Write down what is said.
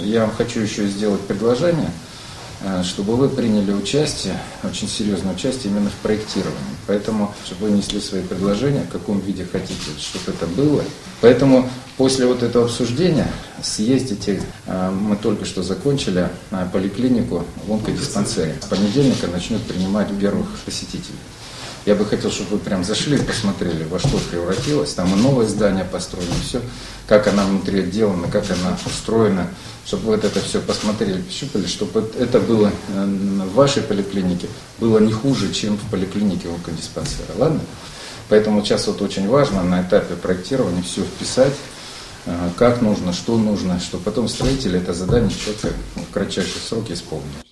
я вам хочу еще сделать предложение, чтобы вы приняли участие, очень серьезное участие именно в проектировании. Поэтому, чтобы вы внесли свои предложения, в каком виде хотите, чтобы это было. Поэтому после вот этого обсуждения съездите, мы только что закончили поликлинику в онкодиспансере. С понедельника начнут принимать первых посетителей. Я бы хотел, чтобы вы прям зашли и посмотрели, во что превратилось. Там и новое здание построено, все, как она внутри отделана, как она устроена, чтобы вы это все посмотрели, пощупали, чтобы это было в вашей поликлинике было не хуже, чем в поликлинике онкодиспансера. Ладно? Поэтому сейчас вот очень важно на этапе проектирования все вписать, как нужно, что нужно, чтобы потом строители это задание четко в кратчайшие сроки исполнили.